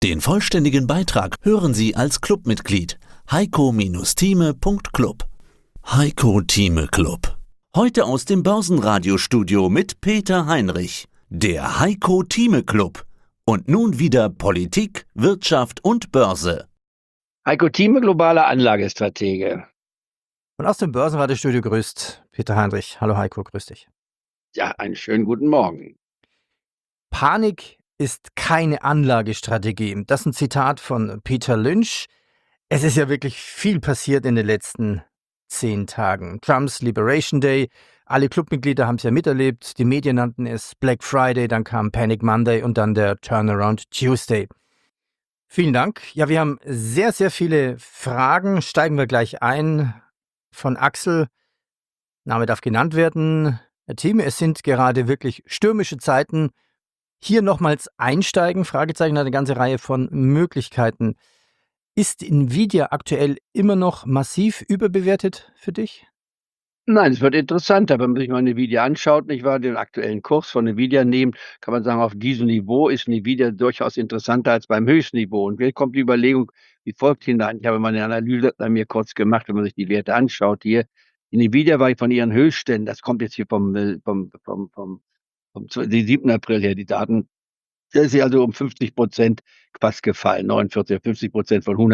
Den vollständigen Beitrag hören Sie als Clubmitglied heiko-thieme.club. Heiko Thieme Club. Heute aus dem Börsenradiostudio mit Peter Heinrich. Der Heiko Thieme Club. Und nun wieder Politik, Wirtschaft und Börse. Heiko Thieme, globaler Anlagestratege. Und aus dem Börsenradiostudio grüßt Peter Heinrich. Hallo Heiko, grüß dich. Ja, einen schönen guten Morgen. Panik ist keine Anlagestrategie. Das ist ein Zitat von Peter Lynch. Es ist ja wirklich viel passiert in den letzten 10 Tagen. Trumps Liberation Day, alle Clubmitglieder haben es ja miterlebt, die Medien nannten es Black Friday, dann kam Panic Monday und dann der Turnaround Tuesday. Vielen Dank. Ja, wir haben sehr, sehr viele Fragen. Steigen wir gleich ein. Von Axel, Name darf genannt werden. Herr Thieme, es sind gerade wirklich stürmische Zeiten. Hier nochmals einsteigen, Fragezeichen, hat eine ganze Reihe von Möglichkeiten. Ist Nvidia aktuell immer noch massiv überbewertet für dich? Nein, es wird interessanter, wenn man sich mal Nvidia anschaut, nicht wahr, den aktuellen Kurs von Nvidia nimmt, kann man sagen, auf diesem Niveau ist Nvidia durchaus interessanter als beim Höchstniveau. Und jetzt kommt die Überlegung, wie folgt hinein. Ich habe mal eine Analyse bei mir kurz gemacht, wenn man sich die Werte anschaut hier. Die Nvidia war von ihren Höchstständen, das kommt jetzt hier vom 7. April her, die Daten, da ist sie also um 50% fast gefallen, 49, 50% von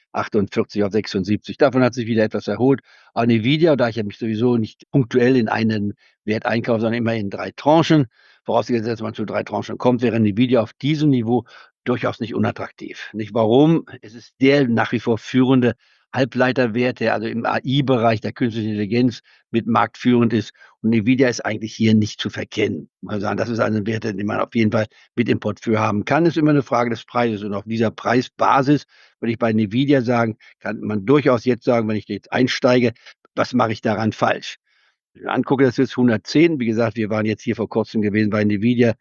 148 auf 76. Davon hat sich wieder etwas erholt. Aber Nvidia, da ich ja mich sowieso nicht punktuell in einen Wert einkaufe, sondern immer in 3 Tranchen, vorausgesetzt, dass man zu 3 Tranchen kommt, wäre Nvidia auf diesem Niveau durchaus nicht unattraktiv. Nicht warum? Es ist der nach wie vor führende Halbleiterwert, der also im AI-Bereich der künstlichen Intelligenz mit marktführend ist. Und Nvidia ist eigentlich hier nicht zu verkennen. Man sagen, das ist ein Wert, den man auf jeden Fall mit im Portfolio haben kann. Ist immer eine Frage des Preises. Und auf dieser Preisbasis würde ich bei Nvidia sagen, kann man durchaus jetzt sagen, wenn ich jetzt einsteige, was mache ich daran falsch? Wenn ich mir angucke, das ist 110. Wie gesagt, wir waren jetzt hier vor kurzem gewesen bei Nvidia.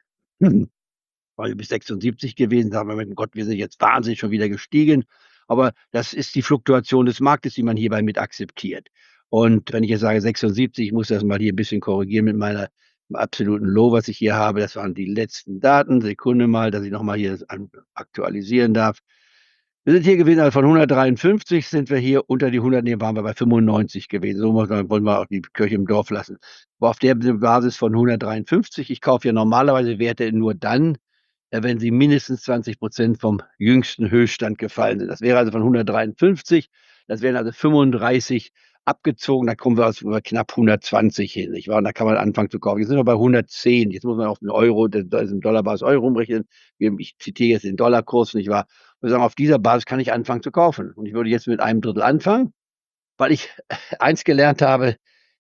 War bis 76 gewesen. Sagen wir mit Gott, wir sind jetzt wahnsinnig schon wieder gestiegen. Aber das ist die Fluktuation des Marktes, die man hierbei mit akzeptiert. Und wenn ich jetzt sage 76, ich muss das mal hier ein bisschen korrigieren mit meiner absoluten Low, was ich hier habe. Das waren die letzten Daten. Sekunde mal, dass ich nochmal hier das aktualisieren darf. Wir sind hier gewesen, also von 153 sind wir hier unter die 100, waren wir bei 95 gewesen. So wollen wir auch die Kirche im Dorf lassen. Aber auf der Basis von 153, ich kaufe ja normalerweise Werte nur dann, wenn sie mindestens 20% vom jüngsten Höchststand gefallen sind. Das wäre also von 153, das wären also 35 abgezogen, da kommen wir aus knapp 120 hin, nicht wahr? Und da kann man anfangen zu kaufen. Jetzt sind wir bei 110, jetzt muss man auf den Euro, da ist ein Dollarbasis Euro umrechnen. Ich zitiere jetzt den Dollarkurs, nicht wahr? Wir sagen, auf dieser Basis kann ich anfangen zu kaufen. Und ich würde jetzt mit einem Drittel anfangen, weil ich eins gelernt habe,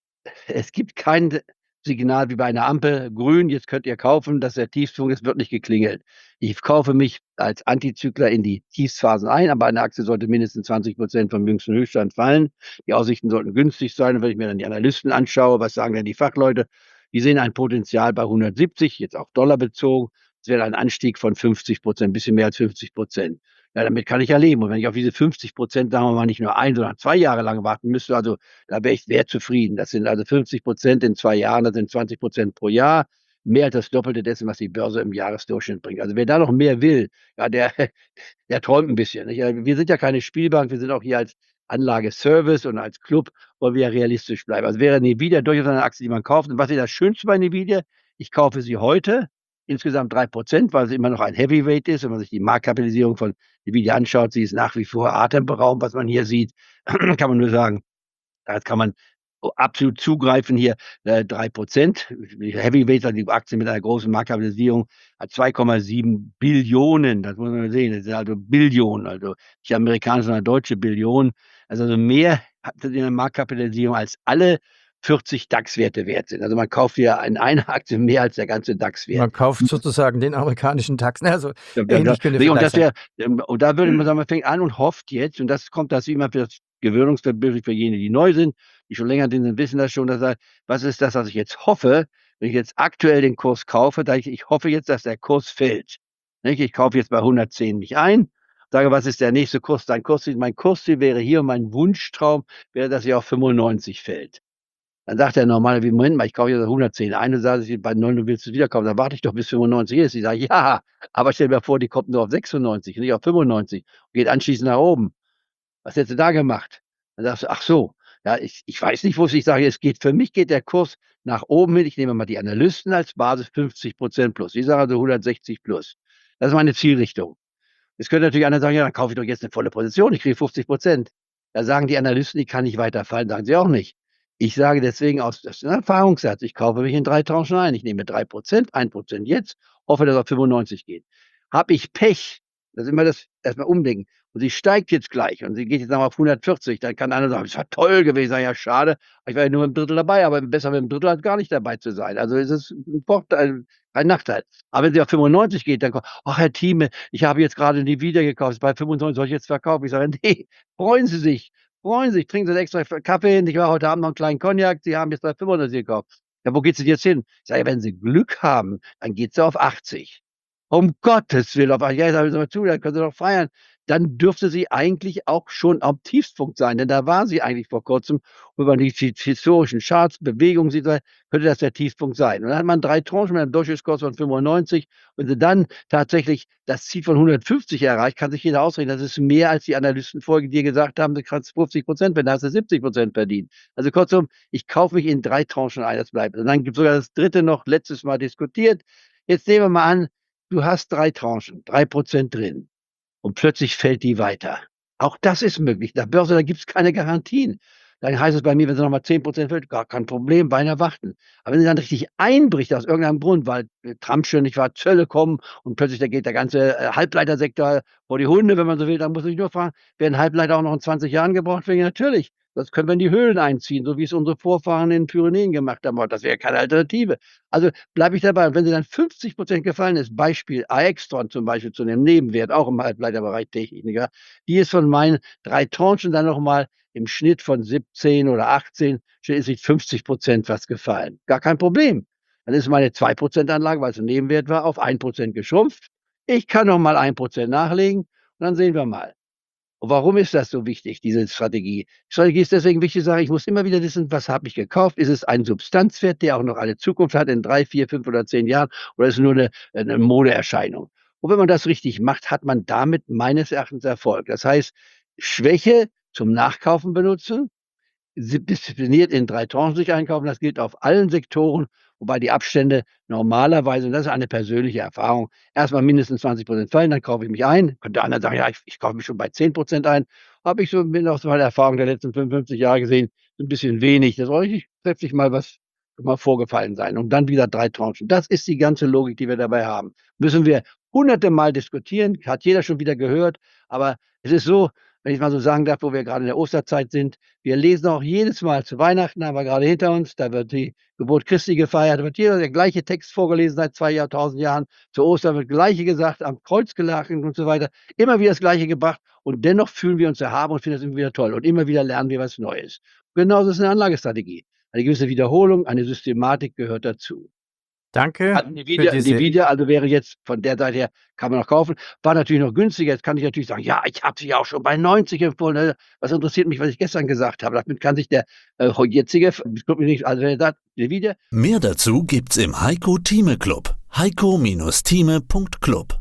es gibt kein Signal wie bei einer Ampel, grün, jetzt könnt ihr kaufen, dass der Tiefpunkt ist, wird nicht geklingelt. Ich kaufe mich als Antizykler in die Tiefsphasen ein, aber eine Aktie sollte mindestens 20% vom jüngsten Höchststand fallen. Die Aussichten sollten günstig sein. Und wenn ich mir dann die Analysten anschaue, was sagen denn die Fachleute? Die sehen ein Potenzial bei 170, jetzt auf Dollar bezogen. Es wäre ein Anstieg von 50%, ein bisschen mehr als 50%. Ja, damit kann ich ja leben. Und wenn ich auf diese 50%, sagen wir mal, nicht nur 1, sondern 2 Jahre lang warten müsste, also da wäre ich sehr zufrieden. Das sind also 50% in 2 Jahren, das sind 20% pro Jahr. Mehr als das Doppelte dessen, was die Börse im Jahresdurchschnitt bringt. Also wer da noch mehr will, ja, der träumt ein bisschen. Nicht? Wir sind ja keine Spielbank, wir sind auch hier als Anlageservice und als Club, wollen wir ja realistisch bleiben. Also wäre Nvidia durchaus eine Aktie, die man kauft. Und was ist das Schönste bei Nvidia? Ich kaufe sie heute, insgesamt 3%, weil sie immer noch ein Heavyweight ist. Wenn man sich die Marktkapitalisierung von Nvidia anschaut, sie ist nach wie vor atemberaubend, was man hier sieht. Kann man nur sagen, da kann man absolut zugreifen hier, 3%. Heavyweight, also die Aktie mit einer großen Marktkapitalisierung, hat 2,7 Billionen, das muss man sehen, das sind also Billionen, also nicht amerikanische, sondern deutsche Billionen. Also mehr hat sie in der Marktkapitalisierung als alle 40 DAX-Werte wert sind. Also man kauft hier in einer Aktie mehr als der ganze DAX-Wert. Man kauft sozusagen den amerikanischen DAX. Also ähnlich könnte und da würde man sagen, man fängt an und hofft jetzt, und das kommt das immer für das gewöhnungsbedürftig für jene, die neu sind, die schon länger drin sind, wissen das schon, dass was ist das, was ich jetzt hoffe, wenn ich jetzt aktuell den Kurs kaufe, da ich hoffe jetzt, dass der Kurs fällt. Nicht? Ich kaufe jetzt bei 110 mich ein, sage, was ist der nächste Kurs? Mein Kursziel wäre hier und mein Wunschtraum wäre, dass er auf 95 fällt. Dann sagt der normale, wie, Moment mal, ich kaufe jetzt 110 ein und sage, bei 9 du willst es wieder kaufen, dann warte ich doch bis 95 ist. Ich sage, ja, aber stell dir mal vor, die kommt nur auf 96, nicht auf 95 und geht anschließend nach oben. Was hättest du da gemacht? Dann sagst du, ach so, ja, ich weiß nicht, wo es, ich sage, für mich geht der Kurs nach oben hin. Ich nehme mal die Analysten als Basis 50% plus. Die sagen also 160 plus. Das ist meine Zielrichtung. Jetzt könnte natürlich einer sagen, ja, dann kaufe ich doch jetzt eine volle Position, ich kriege 50%. Da sagen die Analysten, die kann nicht weiterfallen, sagen sie auch nicht. Ich sage deswegen das ist ein Erfahrungssatz, ich kaufe mich in 3 Tranchen ein. Ich nehme 3%, 1% jetzt, hoffe, dass es auf 95 geht. Habe ich Pech, das ist immer das erstmal umdenken. Und sie steigt jetzt gleich und sie geht jetzt noch auf 140, dann kann einer sagen, das war toll gewesen, ja schade, ich war ja nur im Drittel dabei, aber besser mit dem Drittel als gar nicht dabei zu sein. Also ist es ein Vorteil, ein Nachteil. Aber wenn sie auf 95 geht, dann kommt, ach Herr Thieme, ich habe jetzt gerade die wieder gekauft, bei 95 soll ich jetzt verkaufen? Ich sage, nee, freuen Sie sich, trinken Sie einen extra Kaffee hin, ich war heute Abend noch einen kleinen Cognac, Sie haben jetzt bei 95 gekauft. Ja, wo geht's denn jetzt hin? Ich sage, wenn Sie Glück haben, dann geht's ja auf 80. Um Gottes Willen, auf ja, sagen Sie mal zu, dann können Sie doch feiern. Dann dürfte sie eigentlich auch schon am Tiefstpunkt sein, denn da war sie eigentlich vor Kurzem. Und wenn man die historischen Charts, Bewegungen sieht, könnte das der Tiefpunkt sein. Und dann hat man 3 Tranchen mit einem Durchschnittskurs von 95. Wenn sie dann tatsächlich das Ziel von 150 erreicht, kann sich jeder ausrechnen, das ist mehr, als die Analysten vorher dir gesagt haben, du kannst 50%, wenn du hast du 70% verdient. Also kurzum, ich kaufe mich in 3 Tranchen ein, das bleibt. Und dann gibt es sogar das dritte noch, letztes Mal diskutiert. Jetzt nehmen wir mal an, du hast 3 Tranchen, 3% drin. Und plötzlich fällt die weiter. Auch das ist möglich. Der Börse, da gibt es keine Garantien. Dann heißt es bei mir, wenn sie nochmal 10% fällt, gar kein Problem, Beine warten. Aber wenn sie dann richtig einbricht aus irgendeinem Grund, weil Trump schon nicht war, Zölle kommen und plötzlich da geht der ganze Halbleitersektor vor die Hunde, wenn man so will, dann muss ich nur fragen, werden Halbleiter auch noch in 20 Jahren gebraucht werden? Ja, natürlich. Das können wir in die Höhlen einziehen, so wie es unsere Vorfahren in den Pyrenäen gemacht haben. Aber das wäre keine Alternative. Also bleibe ich dabei. Und wenn sie dann 50% gefallen ist, Beispiel Aixtron zum Beispiel zu einem Nebenwert, auch im Halbleiterbereich Techniker, die ist von meinen 3 Tranchen dann nochmal im Schnitt von 17 oder 18, ist sich 50% was gefallen. Gar kein Problem. Dann ist meine 2% Anlage, weil es ein Nebenwert war, auf 1% geschrumpft. Ich kann nochmal 1% nachlegen und dann sehen wir mal. Und warum ist das so wichtig, diese Strategie? Die Strategie ist deswegen wichtig, sage ich, muss immer wieder wissen, was habe ich gekauft? Ist es ein Substanzwert, der auch noch eine Zukunft hat in 3, 4, 5 oder 10 Jahren? Oder ist es nur eine Modeerscheinung? Und wenn man das richtig macht, hat man damit meines Erachtens Erfolg. Das heißt, Schwäche zum Nachkaufen benutzen, diszipliniert in 3 Tranchen sich einkaufen. Das gilt auf allen Sektoren, wobei die Abstände normalerweise, und das ist eine persönliche Erfahrung, erstmal mindestens 20% fallen, dann kaufe ich mich ein. Könnte der andere sagen, ja, ich kaufe mich schon bei 10% ein. Habe ich so mit aus meiner Erfahrung der letzten 55 Jahre gesehen, ein bisschen wenig. Das soll richtig plötzlich mal vorgefallen sein. Und dann wieder 3 Tranchen. Das ist die ganze Logik, die wir dabei haben. Müssen wir hunderte Mal diskutieren, hat jeder schon wieder gehört. Aber es ist so, wenn ich mal so sagen darf, wo wir gerade in der Osterzeit sind, wir lesen auch jedes Mal zu Weihnachten, haben wir gerade hinter uns, da wird die Geburt Christi gefeiert, da wird jeder der gleiche Text vorgelesen seit 2 Jahrtausend Jahren. Zu Ostern wird das Gleiche gesagt, am Kreuz gelachen und so weiter. Immer wieder das Gleiche gebracht und dennoch fühlen wir uns erhaben und finden das immer wieder toll und immer wieder lernen wir was Neues. Genauso ist eine Anlagestrategie. Eine gewisse Wiederholung, eine Systematik gehört dazu. Danke Also für Nvidia, diese. Nvidia, also wäre jetzt von der Seite her, kann man noch kaufen. War natürlich noch günstiger. Jetzt kann ich natürlich sagen, ja, ich habe sie ja auch schon bei 90 empfohlen. Was interessiert mich, was ich gestern gesagt habe? Damit kann sich der jetzige, also der sagt, Nvidia. Mehr dazu gibt's im Heiko Thieme Club. heiko-thieme.club